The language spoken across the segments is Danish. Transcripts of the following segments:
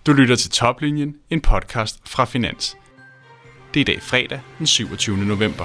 Du lytter til Toplinjen, en podcast fra Finans. Det er i dag fredag den 27. november.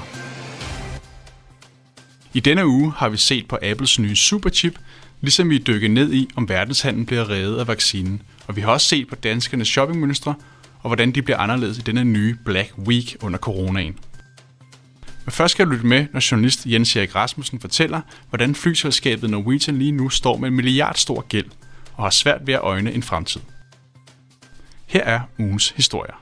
I denne uge har vi set på Apples nye superchip, ligesom vi dykker ned i, om verdenshandlen bliver reddet af vaccinen. Og vi har også set på danskernes shoppingmønstre, og hvordan de bliver anderledes i denne nye Black Week under coronaen. Men først skal du lytte med, når journalist Jens Erik Rasmussen fortæller, hvordan flyselskabet Norwegian lige nu står med en milliardstor gæld og har svært ved at øjne en fremtid. Her er ugens historier.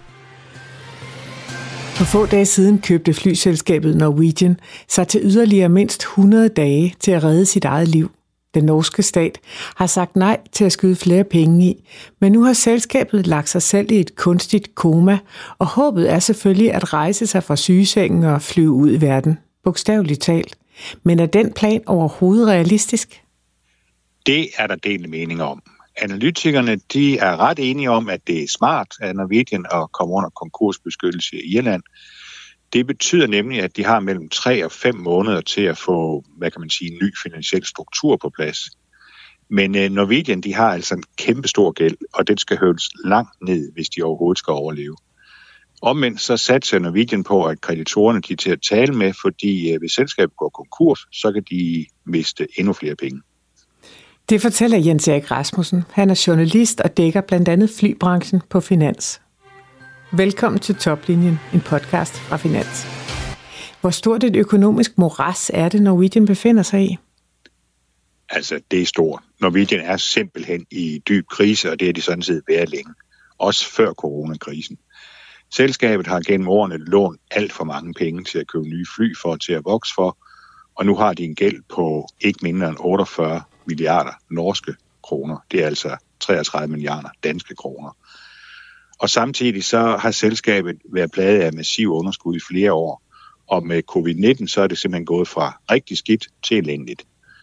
For få dage siden købte flyselskabet Norwegian sig til yderligere mindst 100 dage til at redde sit eget liv. Den norske stat har sagt nej til at skyde flere penge i, men nu har selskabet lagt sig selv i et kunstigt koma, og håbet er selvfølgelig at rejse sig fra sygesengen og flyve ud i verden, bogstaveligt talt. Men er den plan overhovedet realistisk? Det er der delte meninger om. Analytikerne de er ret enige om, at det er smart af Norwegian at komme under konkursbeskyttelse i Irland. Det betyder nemlig, at de har mellem 3 og 5 måneder til at få, en ny finansiel struktur på plads. Men Norwegian de har altså en kæmpe stor gæld, og den skal høvles langt ned, hvis de overhovedet skal overleve. Omvendt så satser Norwegian på, at kreditorerne de er til at tale med, fordi hvis selskabet går konkurs, så kan de miste endnu flere penge. Det fortæller Jens Erik Rasmussen. Han er journalist og dækker blandt andet flybranchen på Finans. Velkommen til Toplinjen, en podcast fra Finans. Hvor stort et økonomisk moras er det, Norwegian befinder sig i? Altså, det er stort. Norwegian er simpelthen i dyb krise, og det er de sådan set været længe. Også før coronakrisen. Selskabet har gennem årene lånt alt for mange penge til at købe nye fly til at vokse for, og nu har de en gæld på ikke mindre end 48 milliarder norske kroner. Det er altså 33 milliarder danske kroner. Og samtidig så har selskabet været plaget af massiv underskud i flere år. Og med covid-19 så er det simpelthen gået fra rigtig skidt til elendigt.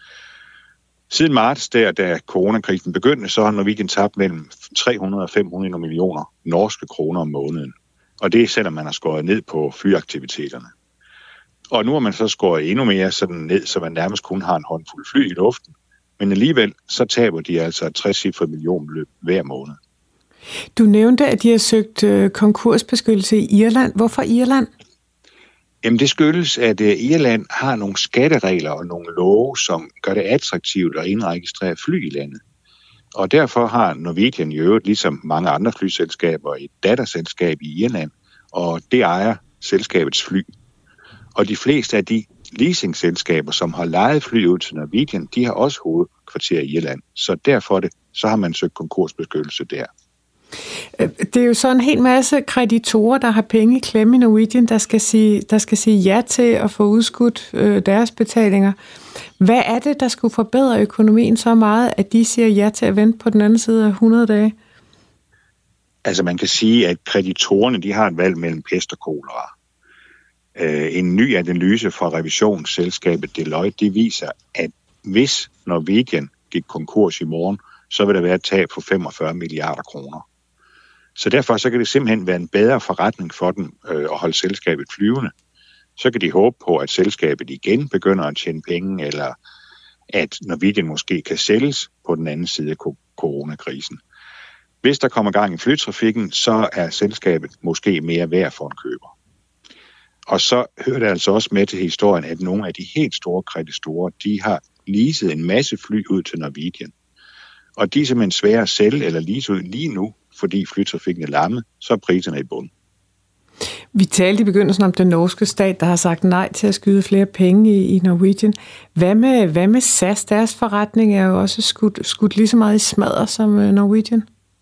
Siden marts, da coronakrisen begyndte, så har Norwegian tabt mellem 300 og 500 millioner norske kroner om måneden. Og det er selvom man har skåret ned på flyaktiviteterne. Og nu har man så skåret endnu mere sådan ned, så man nærmest kun har en håndfuld fly i luften. Men alligevel så taber de altså 60-cifret millionbeløb hver måned. Du nævnte, at de har søgt konkursbeskyttelse i Irland. Hvorfor Irland? Jamen det skyldes, at Irland har nogle skatteregler og nogle love, som gør det attraktivt at indregistrere fly i landet. Og derfor har Norwegian i øvrigt, ligesom mange andre flyselskaber, et datterselskab i Irland, og det ejer selskabets fly. Og de fleste af de leasingselskaber, som har lejet fly ud til Norwegian, de har også hovedkvarter i Irland. Så derfor så har man søgt konkursbeskyttelse der. Det er jo så en hel masse kreditorer, der har penge i klemme i Norwegian, der skal sige ja til at få udskudt deres betalinger. Hvad er det, der skulle forbedre økonomien så meget, at de siger ja til at vente på den anden side af 100 dage? Altså man kan sige, at kreditorerne de har et valg mellem pest og kolera. En ny analyse fra revisionsselskabet Deloitte, det viser, at hvis Norwegian gik konkurs i morgen, så vil der være et tab på 45 milliarder kroner. Så derfor så kan det simpelthen være en bedre forretning for dem at holde selskabet flyvende. Så kan de håbe på, at selskabet igen begynder at tjene penge, eller at Norwegian måske kan sælges på den anden side af coronakrisen. Hvis der kommer gang i flytrafikken, så er selskabet måske mere værd for en køber. Og så hører det altså også med til historien, at nogle af de helt store kreditorer, de har leaset en masse fly ud til Norwegian. Og de er simpelthen svære at sælge eller lease ud lige nu, fordi flytrafikken er lammet, så er priserne i bund. Vi talte i begyndelsen om den norske stat, der har sagt nej til at skyde flere penge i Norwegian. Hvad med SAS? Deres forretning er jo også skudt lige så meget i smadder som Norwegian.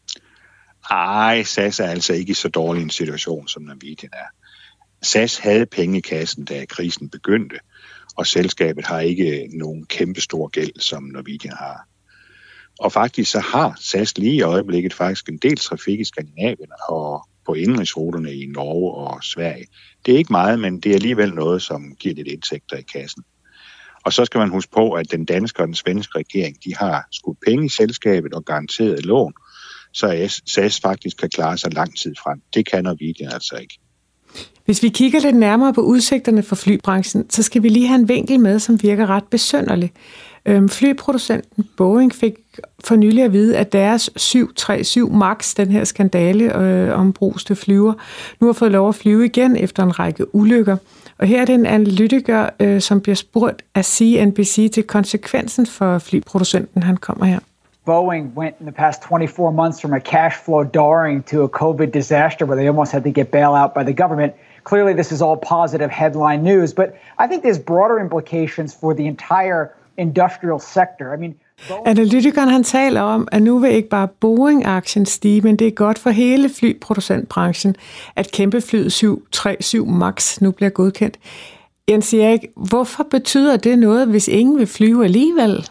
Ej, SAS er altså ikke i så dårlig en situation, som Norwegian er. SAS havde penge i kassen, da krisen begyndte, og selskabet har ikke nogen kæmpe stor gæld, som Norwegian har. Og faktisk så har SAS lige i øjeblikket faktisk en del trafik i Skandinavien og på indenrigsruterne i Norge og Sverige. Det er ikke meget, men det er alligevel noget, som giver lidt indtægter i kassen. Og så skal man huske på, at den danske og den svenske regering, de har skudt penge i selskabet og garanteret lån, så SAS faktisk kan klare sig lang tid frem. Det kan Norwegian altså ikke. Hvis vi kigger lidt nærmere på udsigterne for flybranchen, så skal vi lige have en vinkel med, som virker ret besynderlig. Flyproducenten Boeing fik for nylig at vide, at deres 737 MAX, den her skandale om bruste flyver, nu har fået lov at flyve igen efter en række ulykker. Og her er det en analytiker, som bliver spurgt af CNBC til konsekvensen for flyproducenten. Han kommer her. Boeing went in the past 24 months from a cash flow darling to a COVID disaster where they almost had to get bailout by the government. Clearly, this is all positive headline news, but I think there's broader implications for the entire industrial sector. I mean, analytikeren han taler om, at nu vil ikke bare Boeing-aktien stige, men det er godt for hele flyproducentbranchen, at kæmpeflyet 737 MAX nu bliver godkendt. Jens Erik, hvorfor betyder det noget, hvis ingen vil flyve alligevel?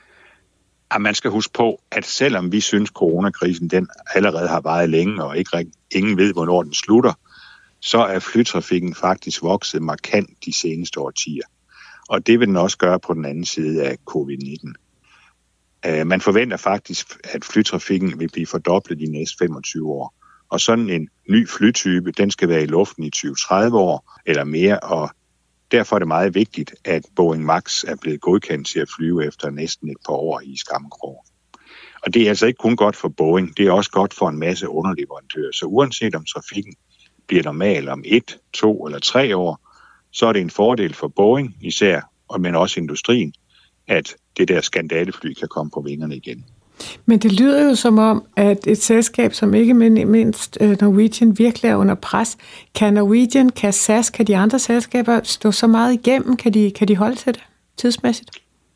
Ja, man skal huske på, at selvom vi synes, coronakrisen den allerede har varet længe, og ingen ved, hvornår den slutter, så er flytrafikken faktisk vokset markant de seneste årtier. Og det vil den også gøre på den anden side af covid-19. Man forventer faktisk, at flytrafikken vil blive fordoblet de næste 25 år. Og sådan en ny flytype, den skal være i luften i 20-30 år eller mere, og derfor er det meget vigtigt, at Boeing Max er blevet godkendt til at flyve efter næsten et par år i skammekrog. Og det er altså ikke kun godt for Boeing, det er også godt for en masse underleverandører. Så uanset om trafikken bliver normal om 1, 2 eller 3 år, så er det en fordel for Boeing især, men også industrien, at det der skandalefly kan komme på vingerne igen. Men det lyder jo som om, at et selskab, som ikke mindst Norwegian, virkelig er under pres. Kan Norwegian, kan SAS, kan de andre selskaber stå så meget igennem? Kan de holde til det tidsmæssigt?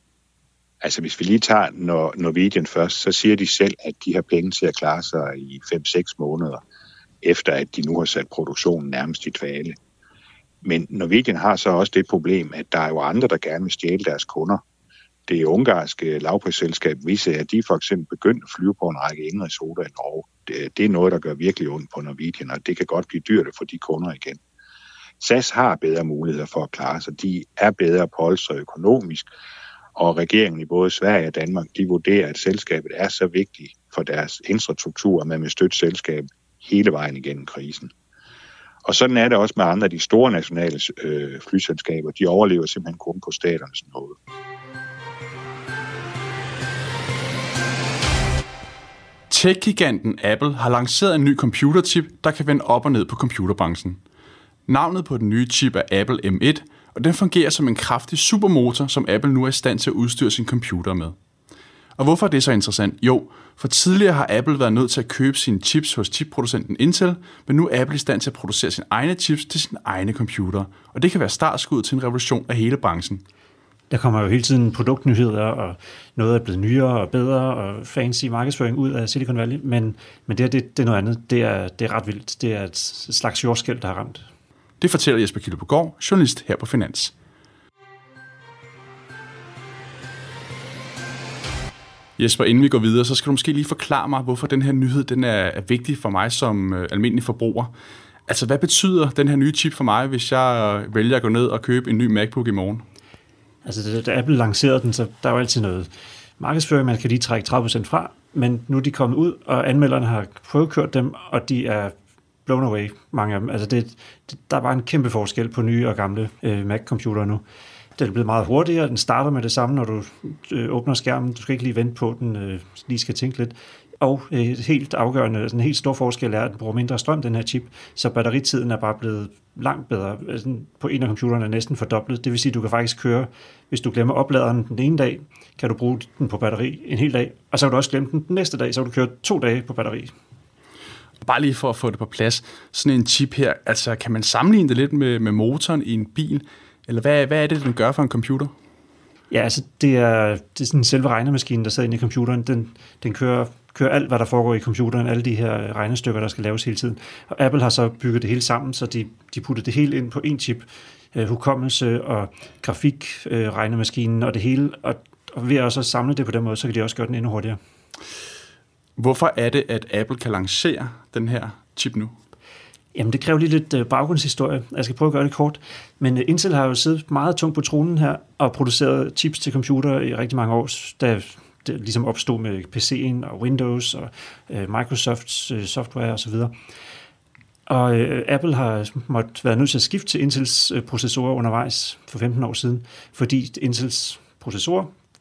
Altså hvis vi lige tager Norwegian først, så siger de selv, at de har penge til at klare sig i 5-6 måneder, efter at de nu har sat produktionen nærmest i dvale. Men Norwegian har så også det problem, at der er jo andre, der gerne vil stjæle deres kunder. Det ungarske lavprisselskab Wizz Air, de for eksempel begyndt at flyve på en række indrigsruter i Norge. Det er noget, der gør virkelig ondt på Norwegian, og det kan godt blive dyrt at få de kunder igen. SAS har bedre muligheder for at klare sig. De er bedre polstret økonomisk, og regeringen i både Sverige og Danmark, de vurderer, at selskabet er så vigtigt for deres infrastruktur, at man vil støtte selskabet hele vejen igennem krisen. Og sådan er det også med andre af de store nationale flyselskaber. De overlever simpelthen kun på staternes nåde. Tech-giganten Apple har lanceret en ny computerchip, der kan vende op og ned på computerbranchen. Navnet på den nye chip er Apple M1, og den fungerer som en kraftig supermotor, som Apple nu er i stand til at udstyre sin computer med. Og hvorfor er det så interessant? Jo, for tidligere har Apple været nødt til at købe sine chips hos chipproducenten Intel, men nu er Apple i stand til at producere sine egne chips til sine egne computere, og det kan være startskud til en revolution af hele branchen. Der kommer jo hele tiden produktnyheder, og noget er blevet nyere og bedre, og fancy markedsføring ud af Silicon Valley, men det er noget andet. Det er ret vildt. Det er et slags jordskælv, der har ramt. Det fortæller Jesper Kildebogård, journalist her på Finans. Jesper, inden vi går videre, så skal du måske lige forklare mig, hvorfor den her nyhed den er vigtig for mig som almindelig forbruger. Altså, hvad betyder den her nye chip for mig, hvis jeg vælger at gå ned og købe en ny MacBook i morgen? Altså, da Apple lancerede den, så der var altid noget markedsføring, man kan lige trække 30% fra, men nu er de kommet ud, og anmelderne har prøvekørt dem, og de er blown away, mange af dem. Altså, der var en kæmpe forskel på nye og gamle Mac-computere nu. Den er blevet meget hurtigere, den starter med det samme, når du åbner skærmen. Du skal ikke lige vente på, at den lige skal tænke lidt. Og helt afgørende, altså en helt stor forskel er, at den bruger mindre strøm, den her chip, så batteritiden er bare blevet langt bedre. Altså, på en af computerne er næsten fordoblet. Det vil sige, at du kan faktisk køre, hvis du glemmer opladeren den ene dag, kan du bruge den på batteri en hel dag, og så kan du også glemme den næste dag, så kan du køre 2 dage på batteri. Bare lige for at få det på plads, sådan en chip her, altså kan man sammenligne det lidt med motoren i en bil, eller hvad er det, den gør for en computer? Ja, altså det er sådan en selve regnemaskine, der sidder inde i computeren. Den kører alt, hvad der foregår i computeren, alle de her regnestykker, der skal laves hele tiden. Og Apple har så bygget det hele sammen, så de putter det hele ind på en chip. Hukommelse og grafik, regnemaskinen og det hele. Og ved at også samle det på den måde, så kan de også gøre den endnu hurtigere. Hvorfor er det, at Apple kan lancere den her chip nu? Jamen, det kræver lige lidt baggrundshistorie. Jeg skal prøve at gøre det kort. Men Intel har jo siddet meget tungt på tronen her og produceret chips til computer i rigtig mange år, da det ligesom opstod med PC'en og Windows og Microsofts software osv. Og Apple har været nødt til at skifte til Intels processorer undervejs for 15 år siden, fordi Intels processorer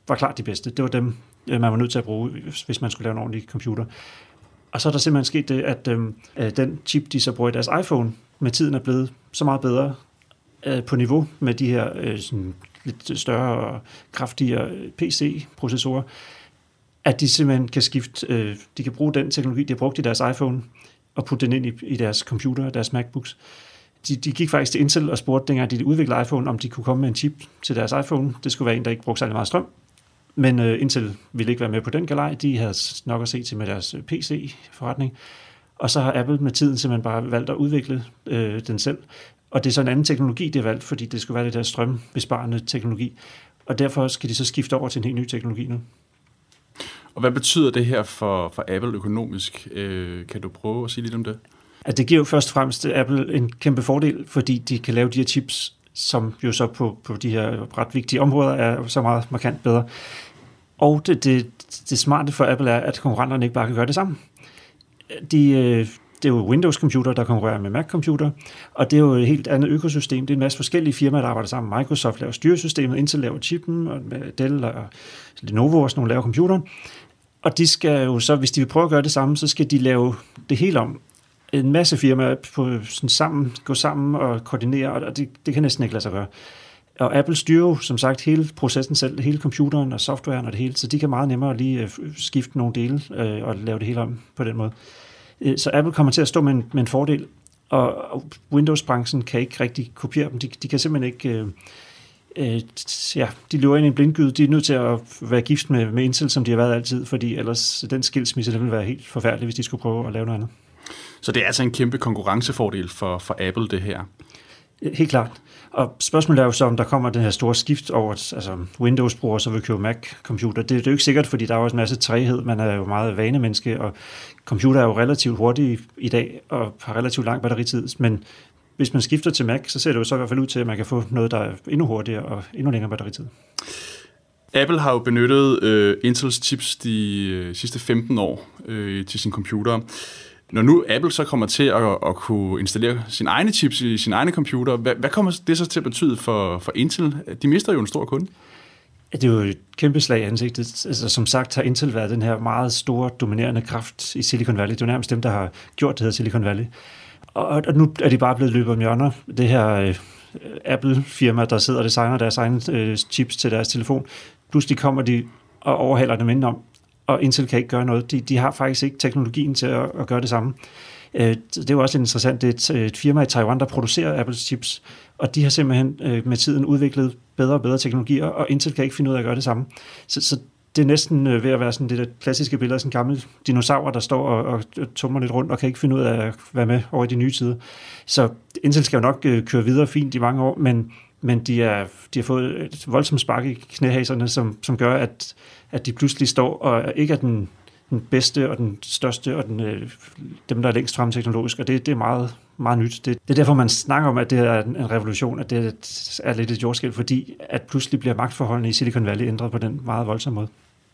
var klart de bedste. Det var dem, man var nødt til at bruge, hvis man skulle lave en ordentlig computer. Og så er der simpelthen sket det, at den chip, de så bruger i deres iPhone, med tiden er blevet så meget bedre på niveau med de her sådan lidt større og kraftigere PC-processorer, at de simpelthen kan skifte, de kan bruge den teknologi, de har brugt i deres iPhone, og putte den ind i deres computer, deres MacBooks. De gik faktisk til Intel og spurgte, dengang de udviklede iPhone, om de kunne komme med en chip til deres iPhone. Det skulle være en, der ikke brugte særlig meget strøm. Men Intel ville ikke være med på den galej. De havde nok at se til med deres PC-forretning. Og så har Apple med tiden simpelthen bare valgt at udvikle den selv. Og det er så en anden teknologi, de har valgt, fordi det skulle være det der strømbesparende teknologi. Og derfor skal de så skifte over til en helt ny teknologi nu. Og hvad betyder det her for Apple økonomisk? Kan du prøve at sige lidt om det? At det giver jo først og fremmest Apple en kæmpe fordel, fordi de kan lave de her chips, som jo så på de her ret vigtige områder er så meget markant bedre. Og det smarte for Apple er, at konkurrenterne ikke bare kan gøre det samme. Det er jo Windows-computer, der konkurrerer med Mac-computer, og det er jo et helt andet økosystem. Det er en masse forskellige firmaer, der arbejder sammen. Microsoft laver styresystemet, Intel laver chippen, og Dell og Lenovo og sådan nogle laver computeren. Og de skal jo så, hvis de vil prøve at gøre det samme, så skal de lave det hele om. En masse firmaer gå sammen og koordinere, og det kan næsten ikke lade sig gøre. Og Apple styrer jo, som sagt, hele processen selv, hele computeren og softwaren og det hele, så de kan meget nemmere lige skifte nogle dele og lave det hele om på den måde. Så Apple kommer til at stå med en fordel, og Windows-branchen kan ikke rigtig kopiere dem. De kan simpelthen ikke... de løber ind i en blindgyde. De er nødt til at være gift med Intel, som de har været altid, fordi ellers den skilsmisse, det ville være helt forfærdelig, hvis de skulle prøve at lave noget andet. Så det er altså en kæmpe konkurrencefordel for Apple, det her? Helt klart. Og spørgsmålet er jo så, om der kommer den her store skift over, altså Windows-brugere, så vil købe Mac-computer. Det er jo ikke sikkert, fordi der er jo en masse træghed. Man er jo meget vanemenneske, og computer er jo relativt hurtige i dag, og har relativt lang batteritid. Men hvis man skifter til Mac, så ser det jo så i hvert fald ud til, at man kan få noget, der er endnu hurtigere og endnu længere batteritid. Apple har jo benyttet Intels chips de sidste 15 år til sine computere. Når nu Apple så kommer til at kunne installere sine egne chips i sine egne computer, hvad kommer det så til at betyde for Intel? De mister jo en stor kunde. Det er jo et kæmpe slag i ansigtet. Altså, som sagt har Intel været den her meget store, dominerende kraft i Silicon Valley. Det er jo nærmest dem, der har gjort det her Silicon Valley. Og nu er de bare blevet løbet om hjørner. Det her Apple-firma, der sidder og designer deres egne chips til deres telefon, pludselig kommer de og overhaler dem indenom. Og Intel kan ikke gøre noget. De har faktisk ikke teknologien til at gøre det samme. Det er jo også interessant. Det er et firma i Taiwan, der producerer Apples chips, og de har simpelthen med tiden udviklet bedre og bedre teknologier, og Intel kan ikke finde ud af at gøre det samme. Så det er næsten ved at være sådan det der klassiske billede af sådan en gammel dinosaur, der står og tumler lidt rundt og kan ikke finde ud af at være med over i de nye tider. Så Intel skal jo nok køre videre fint i mange år, men de har fået et voldsomt spark i knæhaserne, som gør, at de pludselig står og ikke er den bedste og den største og dem, der er længst frem teknologisk, og det er meget, meget nyt. Det er derfor, man snakker om, at det er en revolution, at det er lidt et jordskælv, fordi at pludselig bliver magtforholdene i Silicon Valley ændret på den meget voldsomme måde.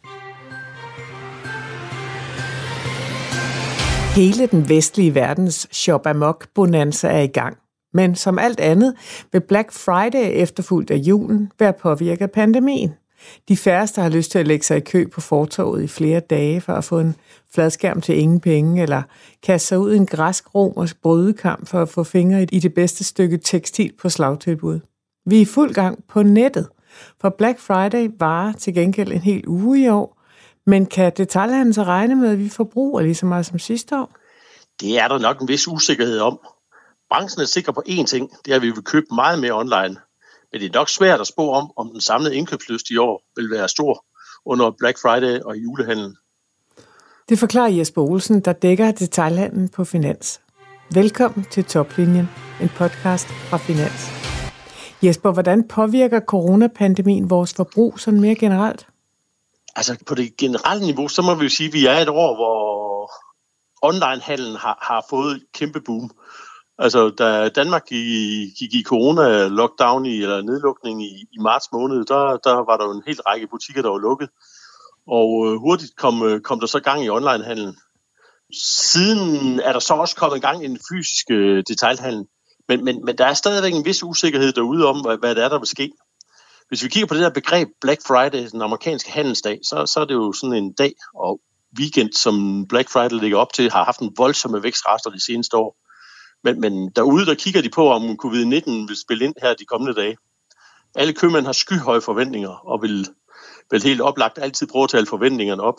Hele den vestlige verdens shop-amok-bonanza er i gang. Men som alt andet vil Black Friday efterfulgt af julen være påvirket af pandemien. De færreste har lyst til at lægge sig i kø på fortovet i flere dage for at få en fladskærm til ingen penge, eller kaste sig ud i en græsk-romersk brydekamp for at få fingre i det bedste stykke tekstil på slagtilbud. Vi er i fuld gang på nettet, for Black Friday varer til gengæld en hel uge i år. Men kan detailhandlen så regne med, at vi forbruger lige så meget som sidste år? Det er der nok en vis usikkerhed om. Branchen er sikker på én ting, det er, at vi vil købe meget mere online. Men det er nok svært at spå om den samlede indkøbslyst i år vil være stor under Black Friday og julehandlen. Det forklarer Jesper Olsen, der dækker detailhandlen på Finans. Velkommen til Toplinjen, en podcast fra Finans. Jesper, hvordan påvirker coronapandemien vores forbrug sådan mere generelt? Altså på det generelle niveau, så må vi jo sige, at vi er et år, hvor onlinehandlen har fået et kæmpe boom. Altså, da Danmark gik i corona-lockdown eller nedlukning i marts måned, der var der jo en hel række butikker, der var lukket. Og hurtigt kom der så gang i onlinehandlen. Siden er der så også kommet gang i den fysiske detailhandel. Men der er stadigvæk en vis usikkerhed derude om, hvad det er, der vil ske. Hvis vi kigger på det der begreb Black Friday, den amerikanske handelsdag, så er det jo sådan en dag og weekend, som Black Friday ligger op til, har haft en voldsomme vækstraster de seneste år. Men derude, der kigger de på, om covid-19 vil spille ind her de kommende dage. Alle købmænd har skyhøje forventninger, og vil helt oplagt altid prøve at tale forventningerne op.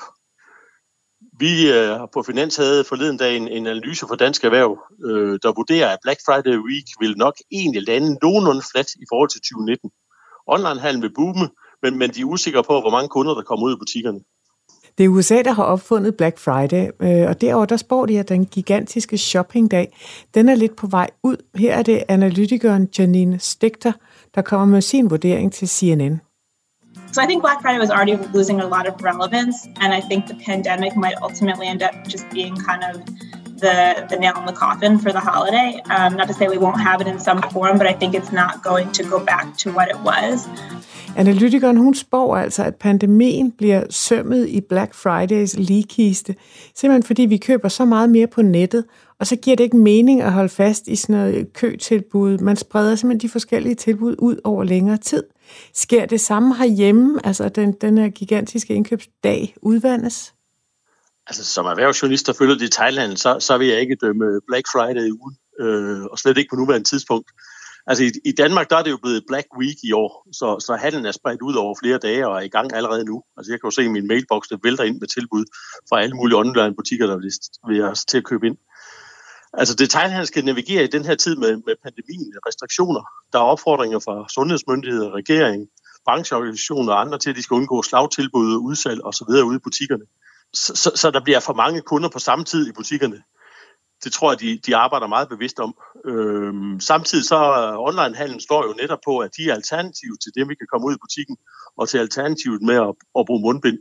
Vi på Finans havde forleden dag en analyse for Dansk Erhverv, der vurderer, at Black Friday Week vil nok egentlig lande nogenlunde flat i forhold til 2019. Onlinehandlen vil boome, men de er usikre på, hvor mange kunder, der kommer ud i butikkerne. Det er USA, der har opfundet Black Friday, og derover der spår de, at den gigantiske shoppingdag, den er lidt på vej ud. Her er det analytikeren Janine Stichter, der kommer med sin vurdering til CNN. So I think Black Friday was already losing a lot of relevance, and I think the pandemic might ultimately end up just being kind of the nail in the coffin for the holiday. Not to say we won't have it in some form, but I think it's not going to go back to what it was. Analytikeren, hun spår altså, at pandemien bliver sømmet i Black Fridays ligkiste, simpelthen fordi vi køber så meget mere på nettet, og så giver det ikke mening at holde fast i sådan noget køtilbud. Man spreder simpelthen de forskellige tilbud ud over længere tid. Sker det samme herhjemme, altså den her gigantiske indkøbsdag udvandes? Altså som erhvervsjournalist, der følger detailhandel, så vil jeg ikke dømme Black Friday ugen, og slet ikke på nuværende tidspunkt. Altså i Danmark, der er det jo blevet Black Week i år, så handlen er spredt ud over flere dage og er i gang allerede nu. Altså jeg kan jo se i min mailbox, der vælter ind med tilbud fra alle mulige online butikker, der vil jeg til at købe ind. Altså detailhandel skal navigere i den her tid med pandemien, restriktioner. Der er opfordringer fra sundhedsmyndigheder, regering, brancheorganisationer og andre til, at de skal undgå slagtilbud, udsalg osv. ude i butikkerne. Så der bliver for mange kunder på samme tid i butikkerne. Det tror jeg, de arbejder meget bevidst om. Samtidig så onlinehandlen står jo netop på, at de er alternativ til det, vi kan komme ud i butikken, og til alternativet med at bruge mundbind.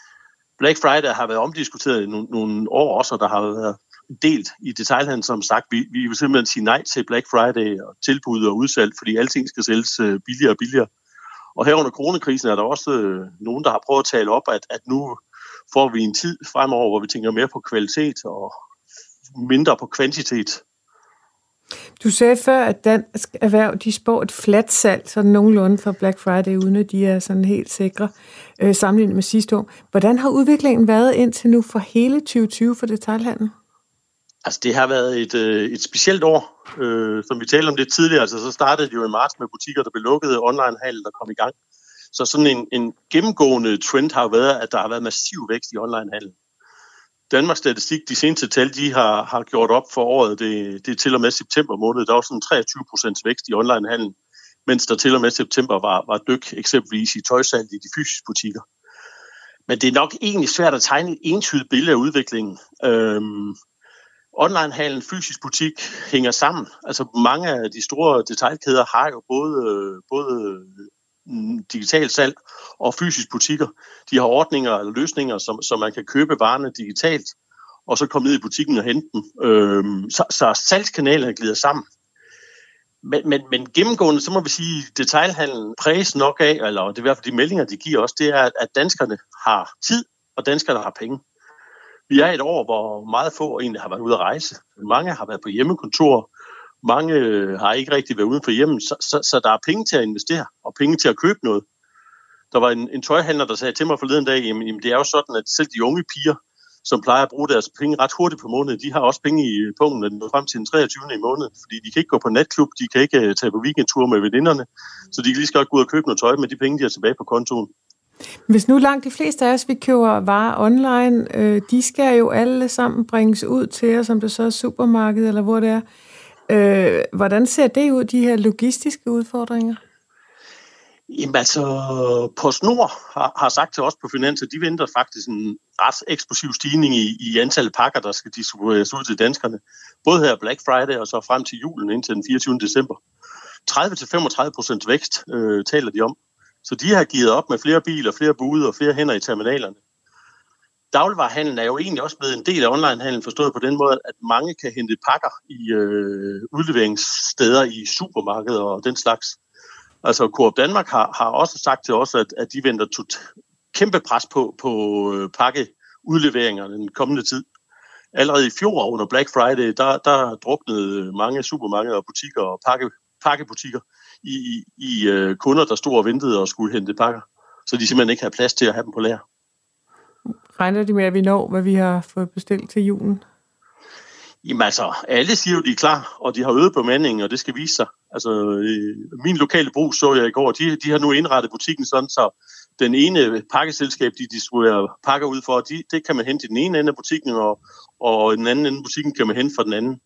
Black Friday har været omdiskuteret i nogle år også, og der har været delt i detailhandlen, som sagt. Vi vil simpelthen sige nej til Black Friday og tilbud og udsalg, fordi alting skal sælges billigere og billigere. Og her under coronakrisen er der også nogen, der har prøvet at tale op, at nu får vi en tid fremover, hvor vi tænker mere på kvalitet og mindre på kvantitet. Du sagde før, at Dansk Erhverv, de spår et fladt salg, sådan nogenlunde for Black Friday, uden at de er sådan helt sikre, sammenlignet med sidste år. Hvordan har udviklingen været indtil nu for hele 2020 for detailhandlen? Altså det har været et specielt år, som vi talte om lidt tidligere. Altså så startede det jo i marts med butikker, der blev lukket, onlinehandel, der kom i gang. Så sådan en gennemgående trend har været, at der har været massiv vækst i onlinehandel. Danmarks Statistik, de seneste tal, de har gjort op for året, det er til og med september måned. Der var sådan 23% vækst i onlinehandel, mens der til og med september var dyk, eksempelvis i tøjsalg i de fysiske butikker. Men det er nok egentlig svært at tegne et entydigt billede af udviklingen. Onlinehandel, fysisk butik hænger sammen. Altså mange af de store detailkæder har jo både digitalt salg og fysisk butikker. De har ordninger eller løsninger, så man kan købe varerne digitalt, og så komme ned i butikken og hente dem. Så salgskanalerne glider sammen. Men gennemgående, så må vi sige, at detailhandlen præges nok af, eller det er i hvert fald de meldinger, de giver os, det er, at danskerne har tid, og danskerne har penge. Vi er et år, hvor meget få egentlig har været ude at rejse. Mange har været på hjemmekontor. Mange har ikke rigtig været uden for hjemmet, så der er penge til at investere, og penge til at købe noget. Der var en tøjhandler, der sagde til mig forleden dag, jamen det er jo sådan, at selv de unge piger, som plejer at bruge deres penge ret hurtigt på måneden, de har også penge i punkten, når de når frem til den 23. i måneden, fordi de kan ikke gå på natklub, de kan ikke tage på weekendtur med veninderne, så de kan lige så godt gå ud og købe noget tøj med de penge, de har tilbage på kontoen. Hvis nu langt de fleste af os, vi køber varer online, de skal jo alle sammen bringes ud til os, om det så er supermarked eller hvor det er. Hvordan ser det ud, de her logistiske udfordringer? Jamen altså, PostNord har sagt til os på Finans, at de venter faktisk en ret eksplosiv stigning i antallet pakker, der skal distribueres ud til danskerne. Både her Black Friday og så frem til julen indtil den 24. december. 30-35% vækst taler de om. Så de har givet op med flere biler, flere bude og flere hænder i terminalerne. Dagligvarehandlen er jo egentlig også blevet en del af onlinehandlen, forstået på den måde, at mange kan hente pakker i udleveringssteder i supermarkeder og den slags. Altså Coop Danmark har også sagt til os, at de venter kæmpe pres på pakkeudleveringerne den kommende tid. Allerede i fjor under Black Friday, der druknede mange supermarkeder og butikker og pakkebutikker kunder, der stod og ventede og skulle hente pakker. Så de simpelthen ikke havde plads til at have dem på lager. Regner de med, at vi når, hvad vi har fået bestilt til julen? Jamen altså, alle siger jo, de er klar, og de har øget bemandingen, og det skal vise sig. Altså, min lokale brug så jeg i går, de har nu indrettet butikken sådan, så den ene pakkeselskab, de distribuerer pakker ud for, det kan man hente i den ene ende af butikken, og den anden ende af butikken kan man hente fra den anden.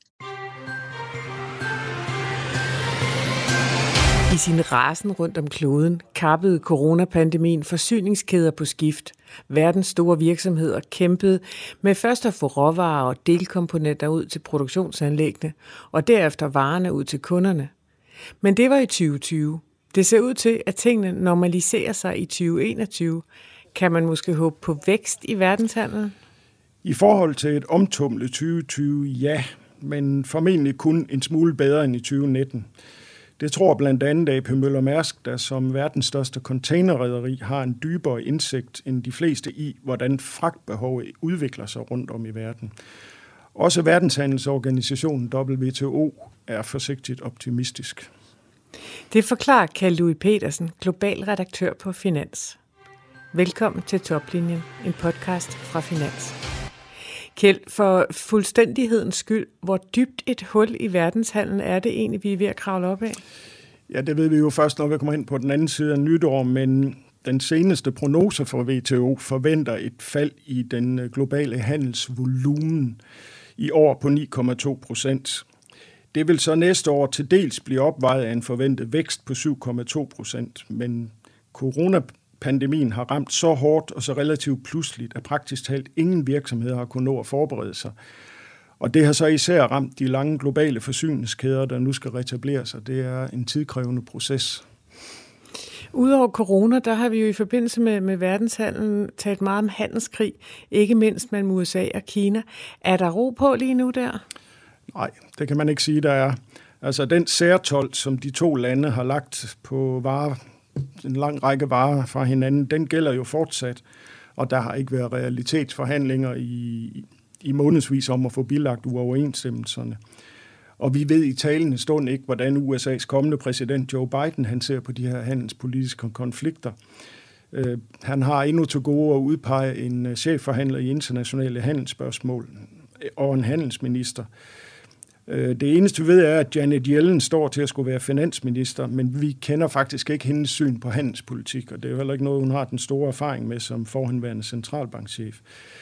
I sin rasen rundt om kloden kappede coronapandemien forsyningskæder på skift. Verdens store virksomheder kæmpede med først at få råvarer og delkomponenter ud til produktionsanlæggene, og derefter varerne ud til kunderne. Men det var i 2020. Det ser ud til, at tingene normaliserer sig i 2021. Kan man måske håbe på vækst i verdenshandlen? I forhold til et omtumlet 2020, ja, men formentlig kun en smule bedre end i 2019. Det tror blandt andet AP Møller Mærsk, der som verdens største containerrederi har en dybere indsigt end de fleste i, hvordan fragtbehovet udvikler sig rundt om i verden. Også verdenshandelsorganisationen WTO er forsigtigt optimistisk. Det forklarer Kjeld Louis Petersen, global redaktør på Finans. Velkommen til Toplinjen, en podcast fra Finans. Kjeld, for fuldstændighedens skyld, hvor dybt et hul i verdenshandlen er det egentlig, vi er ved at kravle op af? Ja, det ved vi jo først, når vi kommer ind på den anden side af nytår, men den seneste prognose for WTO forventer et fald i den globale handelsvolumen i år på 9,2%. Det vil så næste år til dels blive opvejet af en forventet vækst på 7,2%, men coronapandemien har ramt så hårdt og så relativt pludseligt, at praktisk talt ingen virksomheder har kunnet nå at forberede sig. Og det har så især ramt de lange globale forsyningskæder, der nu skal reetablere sig. Det er en tidkrævende proces. Udover corona, der har vi jo i forbindelse med verdenshandlen talt meget om handelskrig, ikke mindst mellem USA og Kina. Er der ro på lige nu der? Nej, det kan man ikke sige, der er. Altså den særtold, som de to lande har lagt på varer, en lang række varer fra hinanden, den gælder jo fortsat, og der har ikke været realitetsforhandlinger i månedsvis om at få bilagt uoverensstemmelserne. Og vi ved i talende stund ikke, hvordan USA's kommende præsident Joe Biden han ser på de her handelspolitiske konflikter. Han har endnu til gode at udpege en chefforhandler i internationale handelsspørgsmål og en handelsminister. Det eneste vi ved er, at Janet Yellen står til at skulle være finansminister, men vi kender faktisk ikke hendes syn på handelspolitik, og det er jo heller ikke noget, hun har den store erfaring med som forhenværende centralbankchef.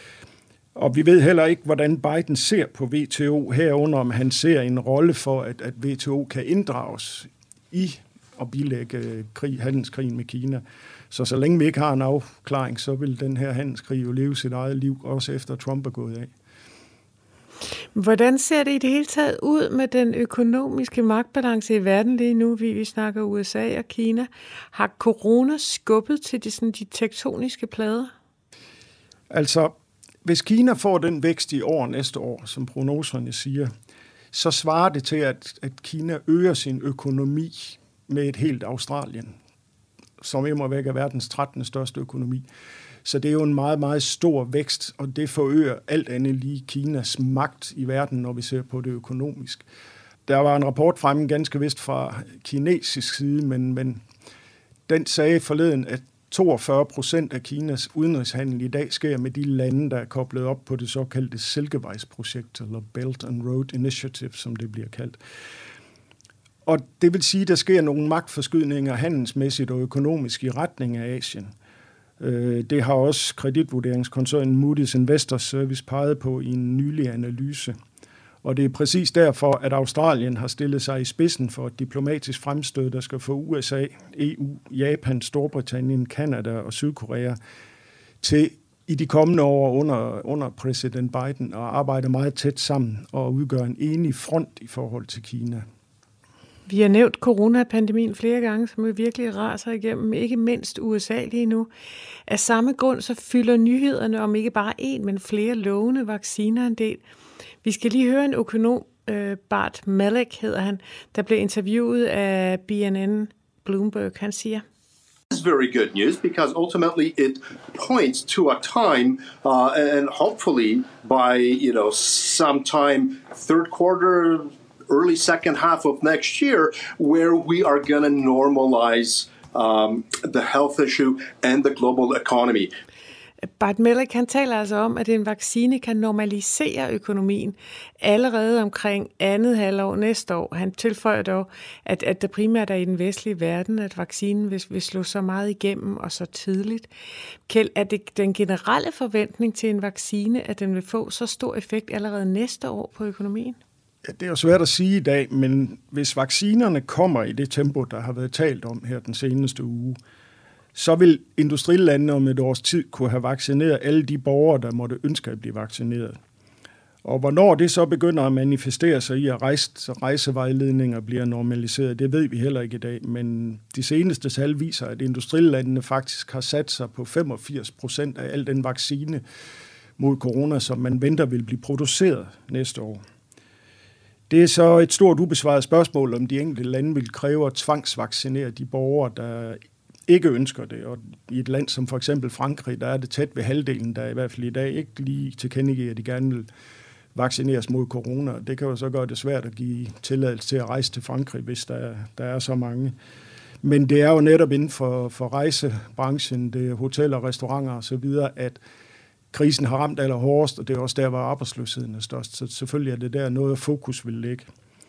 Og vi ved heller ikke, hvordan Biden ser på WTO herunder, om han ser en rolle for, at WTO kan inddrages i at bilægge handelskrigen med Kina. Så længe vi ikke har en afklaring, så vil den her handelskrig jo leve sit eget liv, også efter Trump er gået af. Hvordan ser det i det hele taget ud med den økonomiske magtbalance i verden lige nu? Vi snakker USA og Kina. Har corona skubbet til de tektoniske plader? Altså, hvis Kina får den vækst i år næste år, som prognoserne siger, så svarer det til, at Kina øger sin økonomi med et helt Australien, som immer væk er verdens 13. største økonomi. Så det er jo en meget, meget stor vækst, og det forøger alt andet lige Kinas magt i verden, når vi ser på det økonomisk. Der var en rapport fremme ganske vist fra kinesisk side, men den sagde forleden, at 42% af Kinas udenrigshandel i dag sker med de lande, der er koblet op på det såkaldte Silkevejsprojekt, eller Belt and Road Initiative, som det bliver kaldt. Og det vil sige, at der sker nogle magtforskydninger handelsmæssigt og økonomisk i retning af Asien. Det har også kreditvurderingskoncernen Moody's Investors Service peget på i en nylig analyse. Og det er præcis derfor, at Australien har stillet sig i spidsen for et diplomatisk fremstød, der skal få USA, EU, Japan, Storbritannien, Kanada og Sydkorea til i de kommende år under præsident Biden at arbejde meget tæt sammen og udgøre en enig front i forhold til Kina. Vi har nævnt coronapandemien flere gange, som er virkelig raser igennem, ikke mindst USA lige nu. Af samme grund så fylder nyhederne om ikke bare én, men flere lovende vacciner en del. Vi skal lige høre en økonom, Bart Malik hedder han, der blev interviewet af BNN Bloomberg. Han siger: It's very good news because ultimately it points to a time and hopefully by sometime third quarter early second half of next year, where we are going to normalize the health issue and the global economy. Bart Mellick, han taler altså om, at en vaccine kan normalisere økonomien allerede omkring andet halvår næste år. Han tilføjer dog, at det primært er i den vestlige verden, at vaccinen vil slå så meget igennem og så tidligt. Kjeld, er det den generelle forventning til en vaccine, at den vil få så stor effekt allerede næste år på økonomien? Ja, det er jo svært at sige i dag, men hvis vaccinerne kommer i det tempo, der har været talt om her den seneste uge, så vil industrilandene om et års tid kunne have vaccineret alle de borgere, der måtte ønske at blive vaccineret. Og hvornår det så begynder at manifestere sig i, at rejsevejledninger bliver normaliseret, det ved vi heller ikke i dag. Men de seneste tal viser, at industrilandene faktisk har sat sig på 85% af al den vaccine mod corona, som man venter vil blive produceret næste år. Det er så et stort ubesvaret spørgsmål, om de enkelte lande vil kræve at tvangsvaccinere de borgere, der ikke ønsker det. Og i et land som for eksempel Frankrig, der er det tæt ved halvdelen, der i hvert fald i dag ikke lige tilkendegiver, at de gerne vil vaccineres mod corona. Det kan jo så gøre det svært at give tilladelse til at rejse til Frankrig, hvis der er så mange. Men det er jo netop inden for rejsebranchen, det er hoteller, restauranter osv., at krisen har ramt allerhårdest, og det er også der, hvor arbejdsløsheden er størst. Så selvfølgelig er det der noget, fokus vil ligge.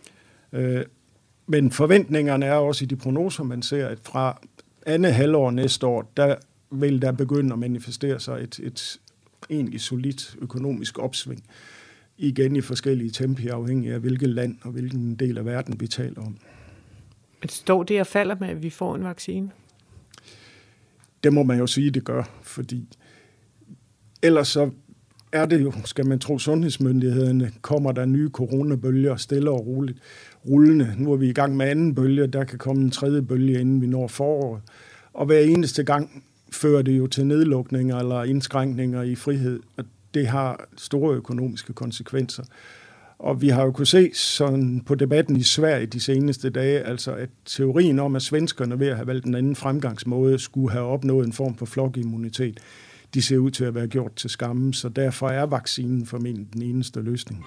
Men forventningerne er også i de prognoser, man ser, at fra andet halvår næste år, der vil der begynde at manifestere sig et egentlig solidt økonomisk opsving. Igen i forskellige tempi, afhængig af hvilket land og hvilken del af verden vi taler om. Men står det og falder med, at vi får en vaccine? Det må man jo sige, det gør, fordi ellers så er det jo, skal man tro sundhedsmyndighederne, kommer der nye coronabølger stille og roligt rullende. Nu er vi i gang med anden bølge, der kan komme en tredje bølge, inden vi når foråret. Og hver eneste gang fører det jo til nedlukninger eller indskrænkninger i frihed, og det har store økonomiske konsekvenser. Og vi har jo kunnet se sådan på debatten i Sverige de seneste dage, altså at teorien om, at svenskerne ved at have valgt en anden fremgangsmåde, skulle have opnået en form for flokimmunitet, de ser ud til at være gjort til skamme, så derfor er vaccinen formentlig den eneste løsning.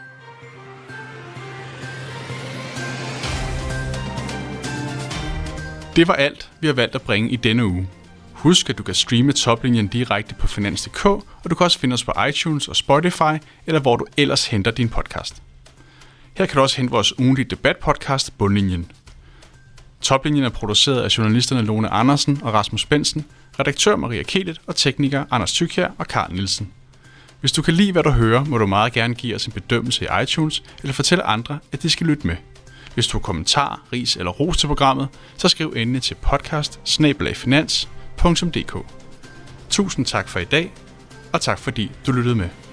Det var alt, vi har valgt at bringe i denne uge. Husk, at du kan streame Toplinjen direkte på Finans.dk, og du kan også finde os på iTunes og Spotify, eller hvor du ellers henter din podcast. Her kan du også hente vores ugentlige debatpodcast Bundlinjen. Toplinjen er produceret af journalisterne Lone Andersen og Rasmus Bensen, redaktør Maria Kelet og tekniker Anders Thykier og Karl Nielsen. Hvis du kan lide, hvad du hører, må du meget gerne give os en bedømmelse i iTunes, eller fortælle andre, at de skal lytte med. Hvis du har kommentar, ris eller ros til programmet, så skriv endelig til podcast@finans.dk. Tusind tak for i dag, og tak fordi du lyttede med.